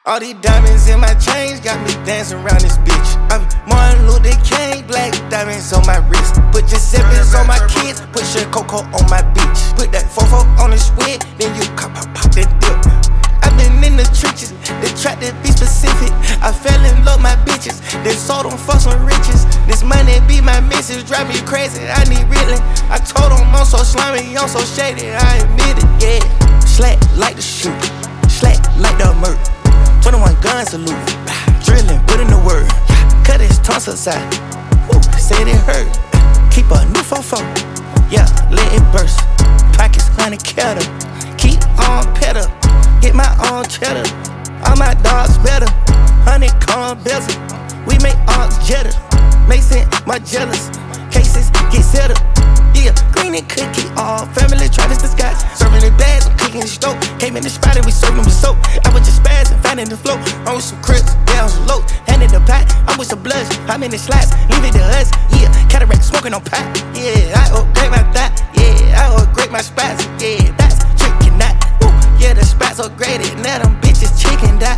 All these diamonds in my chains got me dancing around this bitch. I'm Martin Luther King, black diamonds on my wrist. Put Giuseppe's on my kids, put Sugar Coco on my bitch. Put that fofo on the squid, then you pop that dip. I've been in the trenches, they tried to be specific. I fell in love with my bitches, they sold them for some riches. This money be my missus, drive me crazy, I need reeling. I told them I'm so slimy, I'm so shady, I admit it, yeah. Slack like the shoot, slack like the murk. 21 gun salute, drilling, put in the word. Cut his tonsils out, said it hurt. Keep a new fofo, yeah, let it burst. Pockets 100 kettle, keep on pedal. Get my own cheddar, all my dogs better. 100 corn bezel, we make arcs jetter. Mason, my jealous, cases get settled. Yeah, green and cookie, all family Travis the Scots. Serving the bags, I'm cooking the stove. Came in the spot and we serving with soap. I was just spazzing, finding the flow. I'm with some crips, down some low. Handing the pot, I'm with some bloods. I'm in the slots, leave it to us. Yeah, cataract smoking on pot. Yeah, I upgrade my thought. Yeah, I upgrade my spots. Yeah, that's tricking that. Yeah, the spots upgraded, now them bitches chicken dot.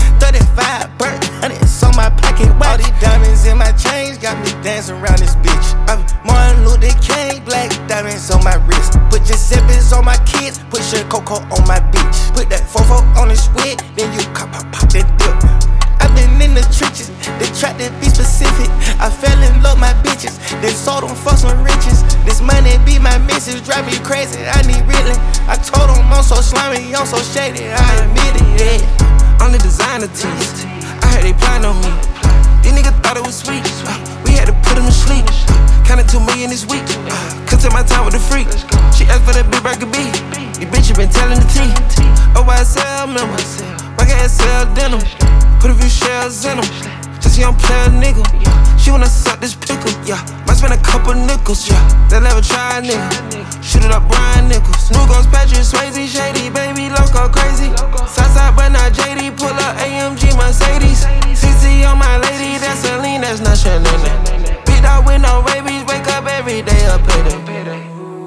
35 burnt, and it's on my pocket watch. All these diamonds in my chains got me dancing around this bitch. I'm Martin Luther King, black diamonds on my wrist. Put Giuseppe's on my kids, put Sugar Coco on my bitch. Put that fofo on the squid, then you pop that dip. I've been in the trenches, they tried to be specific. I fell in love with my bitches, they sold them for some riches. This money be my missus, drive me crazy, I need reeling. I told them I'm so slimy, I'm so shady, I admit it, yeah. On the designer tees, I heard they plotting on me. These niggas thought it was sweet, we had to put them to sleep. Counted 2 million this week, cut my time with the freak. She asked for that big burger B, these bitches been telling the T. OYSL member, rock SL denim. Put a few shells in them, just young player nigga. She wanna suck this pickle, yeah. Might spend a couple nickels, yeah. They never try, nigga. Shoot it up, Brian Nichols. New Ghost, Patrick Swayze, shady, baby, loco, crazy. Southside, but not JD. Pull up AMG Mercedes. CC on my lady, that's a lean, that's not Chanel. Beat out with no rabies, wake up every day, a payday.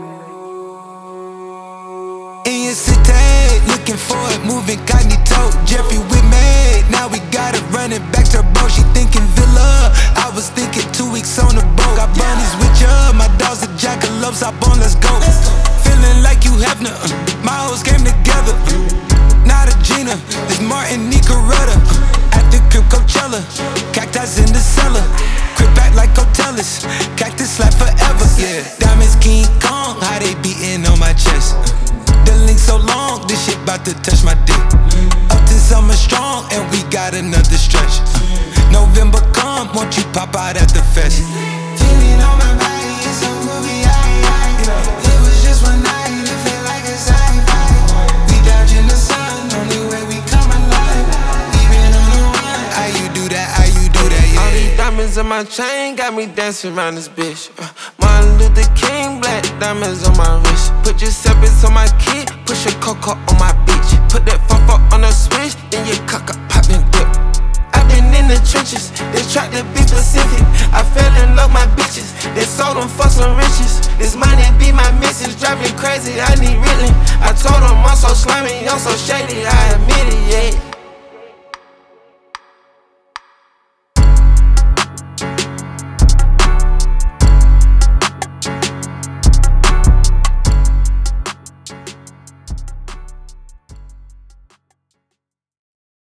In your city, looking for it, moving cognito. Jeffrey with me, now we got it running back to bro. She thinking Villa, I was thinking 2 weeks on the boat. Got bunnies with ya, my dogs are jackalopes, hop on, let's go. Feeling like you have none, my hoes came together. Not a Gina, it's Martin Nicoretta. At the crib Coachella, cactus in the cellar. Crib back like Coachellus, cactus like forever. Yeah, diamonds King Kong, how they beating on my chest. The link so long, this shit bout to touch my dick. Up to summer strong, and we got another stretch. November come, won't you pop out at the fest? Feeling on my body, it's a movie, it was just one night, it felt like a sci-fi. We dodging the sun, only way we come alive. Even on the run, how you do that, yeah. All these diamonds in my chain got me dancing around this bitch. Martin Luther King, black diamonds on my wrist. Put Giuseppe's on my kid, put Sugar Coco on my bitch. Put that fofo on the switch, then you cock up, pop and dip. I've been in the trenches, they tried to be specific. I fell in love with my bitches, they sold them for some riches. This money be my missus, drive me crazy, I need reeling. I told them I'm so slimy, I'm so shady, I admit it, yeah.